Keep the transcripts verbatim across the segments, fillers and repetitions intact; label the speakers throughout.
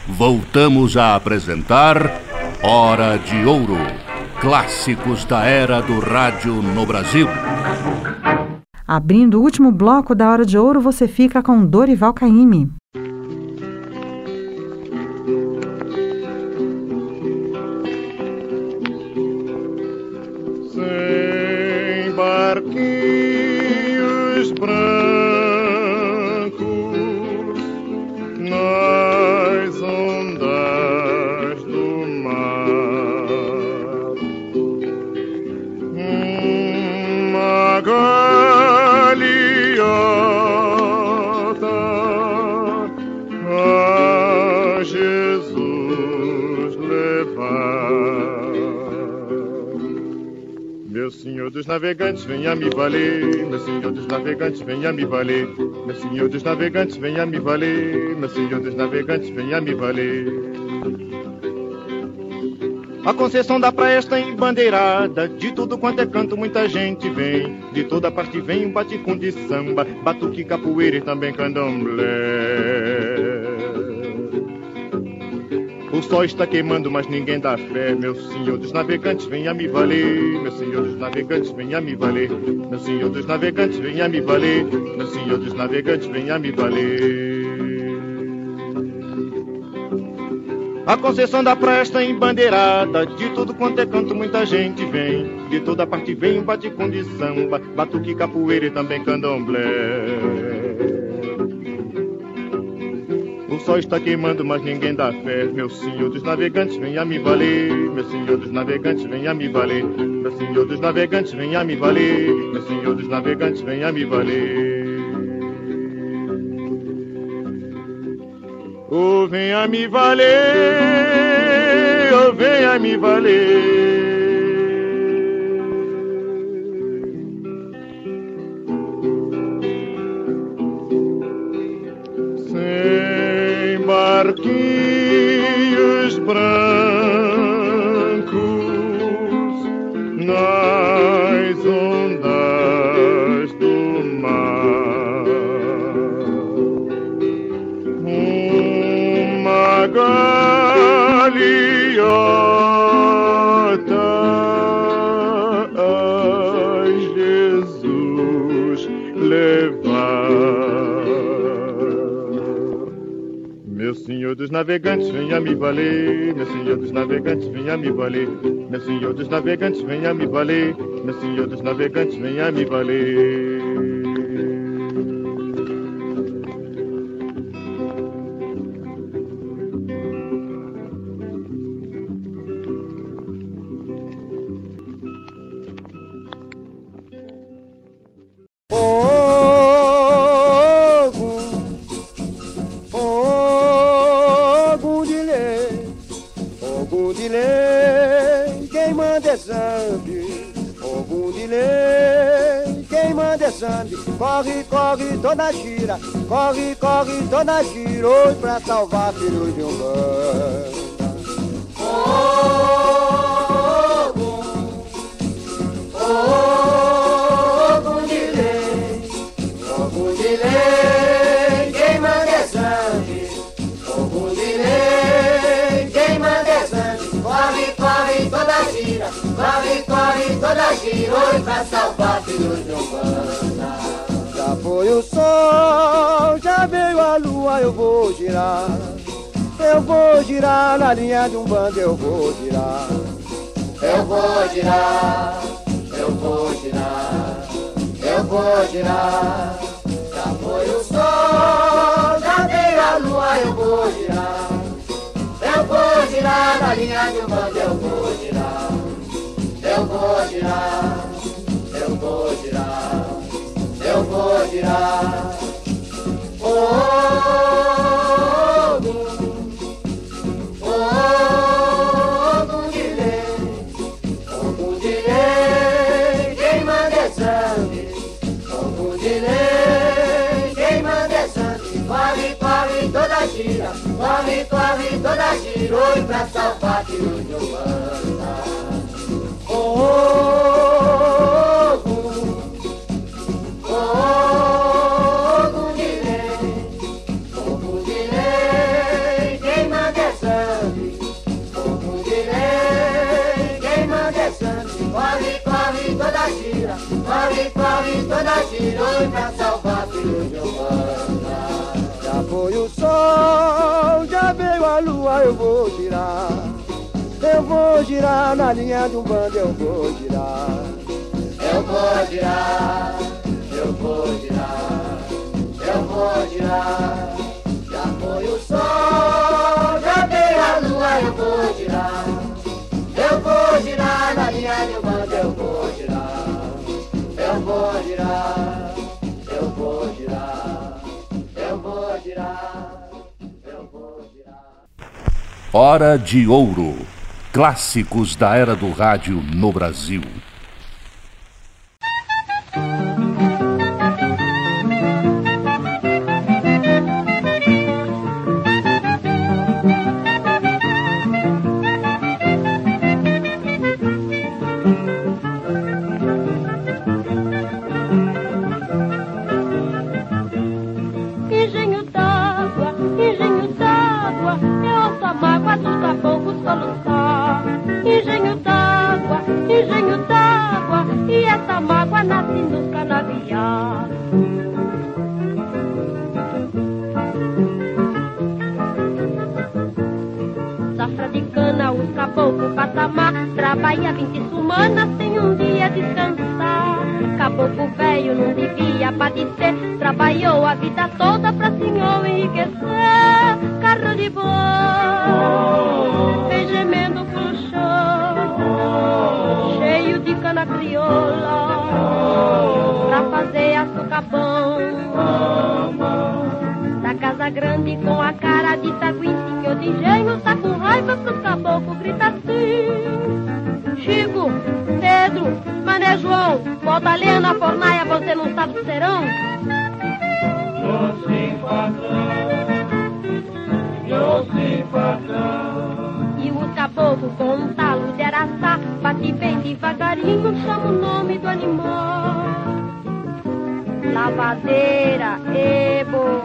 Speaker 1: voltamos a apresentar Hora de Ouro, clássicos da era do rádio no Brasil.
Speaker 2: Abrindo o último bloco da Hora de Ouro, você fica com Dorival Caymmi.
Speaker 3: Sem barquinhos brancos nas ondas do mar, uma galeota a Jesus levar. Meu senhor dos navegantes, venha me valer. Meu senhor dos navegantes, venha me valer. Meu senhor dos navegantes, venha me valer. Meu senhor dos navegantes, venha me valer. A Conceição da praia está embandeirada, de tudo quanto é canto muita gente vem. De toda parte vem um baticum de samba, batuque, capoeira e também candomblé. O sol está queimando, mas ninguém dá fé. Meu senhor dos navegantes, venha me valer. Meu senhor dos navegantes, venha me valer. Meu senhor dos navegantes, venha me valer. Meu senhor dos navegantes, venha me valer. A Conceição da praia está embandeirada, de tudo quanto é canto muita gente vem. De toda parte vem um baticum de samba, batuque, capoeira e também candomblé. O sol está queimando, mas ninguém dá fé. Meu senhor dos navegantes, venha me valer. Meu senhor dos navegantes, venha me valer. Meu senhor dos navegantes, venha me valer. Meu senhor dos navegantes, venha me valer. Oh, venha me valer, oh, venha me valer. Sem barquinhos brancos nas ondas do mar, uma galeota a Jesus levar. Meu senhor dos navegantes, venha me valer. Meu senhor dos navegantes, venha me valer. Meu senhor dos navegantes, venha me valer. Meu senhor dos navegantes, venha me valer.
Speaker 4: Corre, corre, toda gira, corre, corre, toda gira, hoje pra salvar filho de um bando. Oh, oh, oh, oh, Gundilê, oh, Gundilê, quem manda é sangue, oh, Gundilê, quem manda é sangue, corre, corre, toda gira, corre, corre, toda gira, hoje pra salvar filho de um bando. Já foi o sol, já veio a lua, eu vou girar. Eu vou girar na linha de um bando, eu vou girar. Eu vou girar, eu vou girar, eu vou girar. Já foi o sol, já veio a lua, eu vou girar. Eu vou girar na linha de um bando, eu vou girar. Eu vou girar, eu vou girar. Eu vou girar. Oh, oh, oh, oh, Gundilê, oh, Gundilê, quem manda é sangue, oh, Gundilê, quem manda é sangue, corre, corre, toda gira, corre, corre, toda gira, hoje pra salvar filho de um bando. Oh, oh, oh, Gundilê, oh, Gundilê, quem manda toda girou pra salvar filho de Giovana.
Speaker 5: Já foi o sol, já veio a lua, eu vou girar. Eu vou girar na linha de um bando, eu vou girar.
Speaker 4: Eu vou girar, eu vou girar, eu vou girar. Já foi o sol, já veio a lua, eu vou girar. Eu vou girar na linha de um bando, eu vou girar. Eu vou girar, eu vou girar, eu vou girar, eu vou girar.
Speaker 1: Hora de Ouro. Clássicos da era do rádio no Brasil.
Speaker 6: Engenho d'água, engenho d'água, eu ouço a mágoa dos caboclos soluçar. Engenho d'água, engenho d'água, e essa mágoa nasce nos canaviais. Safra de cana, os caboclos patamar, trabalha vinte semanas sem um dia descansar. Caboclo velho não devia padecer, trabalhou a vida toda pra senhor enriquecer. Carro de boi, vem gemendo pro chão, cheio de cana crioula, pra fazer açúcar bom. Da casa grande com a cara de saguim, senhor de engenho tá com raiva pros caboclos, grita assim: Chico, Pedro, Mané João, volta ali na fornaia, você não sabe do serão?
Speaker 4: Tô simpatão, tô simpatão.
Speaker 6: E os caboclos com um talo de araçá, bate bem devagarinho, chama o nome do animal. Lavadeira, ebo,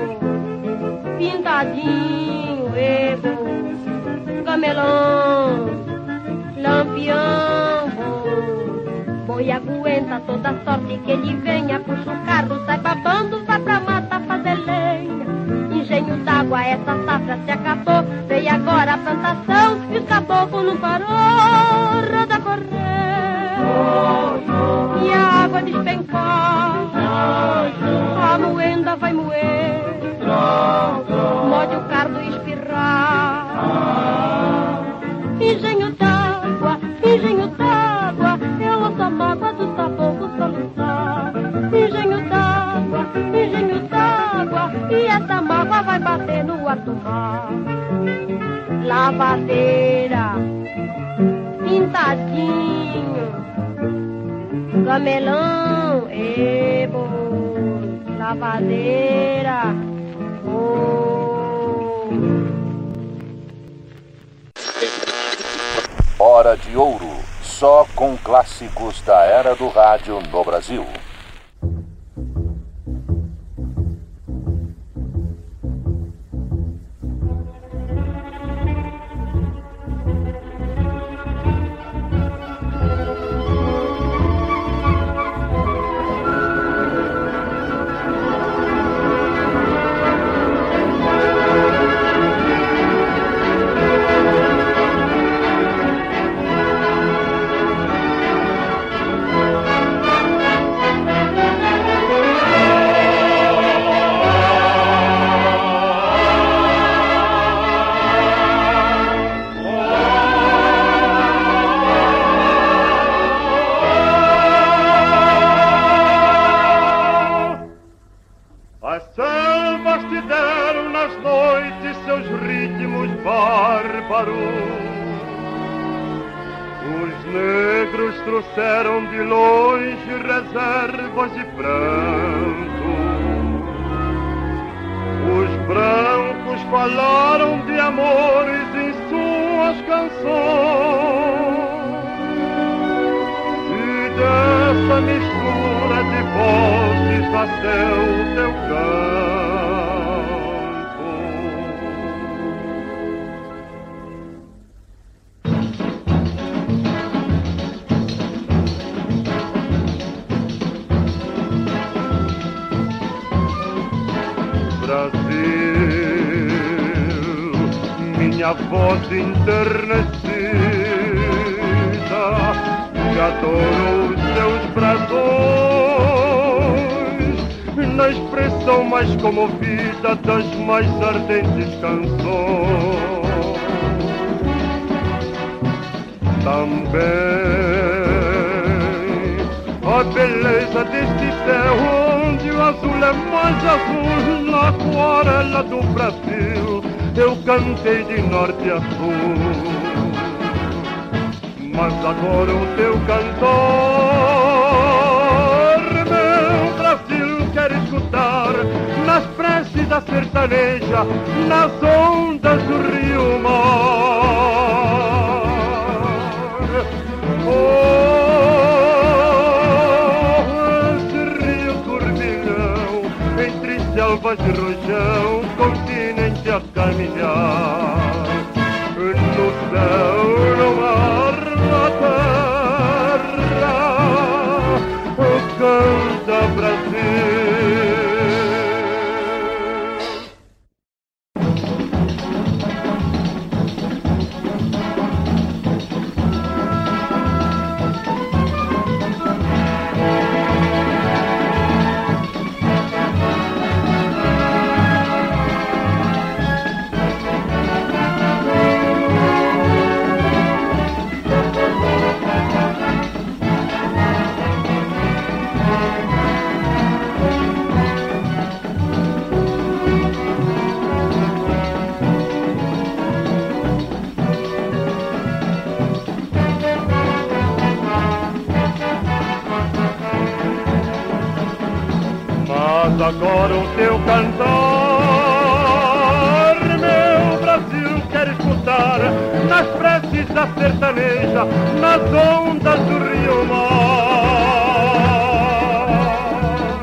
Speaker 6: pintadinho, ebo, camelão, lampião, boi aguenta toda sorte que ele venha, puxa o carro, sai babando, vai pra mata fazer lenha. Engenho d'água, essa safra se acabou, veio agora a plantação e os caboclos não parou. Roda correr e a água despencar, a moenda vai moer, morde o cardo espirrar. Engenho d'água, engenho d'água, eu ouço a mágoa dos caboclos soluçar. Engenho d'água, engenho d'água, e essa mágoa vai bater no ar do mar. Lavadeira, pintadinho, camelão, ebo, lavadeira, oh.
Speaker 1: Hora de Ouro. Só com clássicos da era do rádio no Brasil.
Speaker 3: Trouxeram de longe reservas de pranto. Os brancos falaram de amores em suas canções. E dessa mistura de vozes nasceu teu canto. minha voz enternecida que adoro os seus brasões na expressão mais comovida das mais ardentes canções. Também a beleza deste céu onde o azul é mais azul, na aquarela do Brasil eu cantei de norte a sul. Mas agora o teu cantor, meu Brasil, quer escutar nas preces da sertaneja, nas ondas do rio mar. Oh, esse rio turbilhão, entre selvas de rojão, continente a caminhar. No céu, no mar, na terra, canta Brasil. Agora o teu cantor, meu Brasil, quer escutar nas preces da sertaneja, nas ondas do rio mar.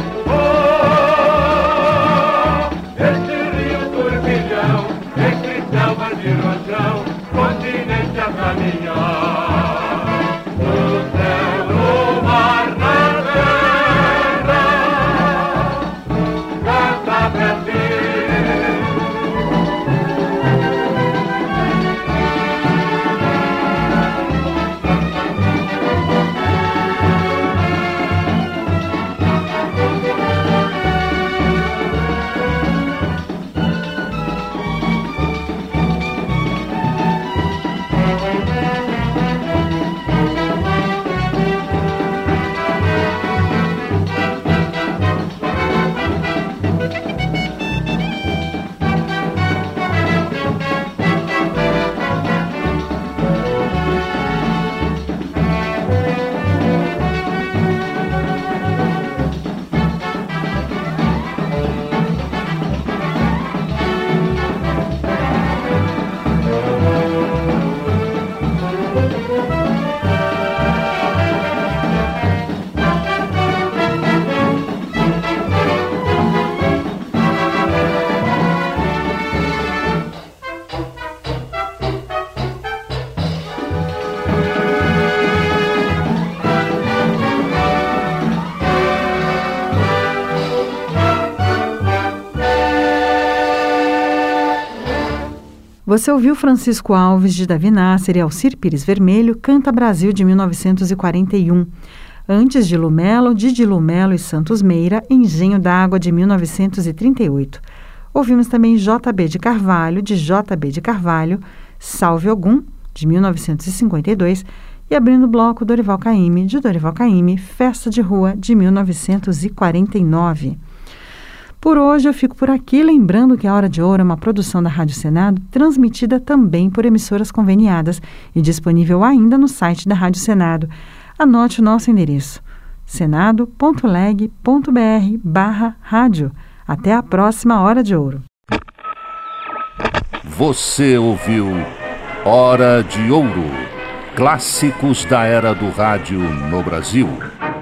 Speaker 3: Oh, este rio turbilhão, entre selvas de rojão, continente a caminhar. No céu, no mar, na
Speaker 2: Você ouviu Francisco Alves, de Davi Nasser e Alcir Pires Vermelho, Canta Brasil, de mil novecentos e quarenta e um. Antes, de Lumelo, Didi Lumelo e Santos Meira, Engenho d'Água, de mil novecentos e trinta e oito. Ouvimos também J B de Carvalho, de J B de Carvalho, Salve Ogum, de mil novecentos e cinquenta e dois. E abrindo o bloco, Dorival Caymmi, de Dorival Caymmi, Festa de Rua, de mil novecentos e quarenta e nove. Por hoje eu fico por aqui, lembrando que a Hora de Ouro é uma produção da Rádio Senado, transmitida também por emissoras conveniadas e disponível ainda no site da Rádio Senado. Anote o nosso endereço, senado.leg.br barra rádio. Até a próxima Hora de Ouro.
Speaker 1: Você ouviu Hora de Ouro, clássicos da era do rádio no Brasil.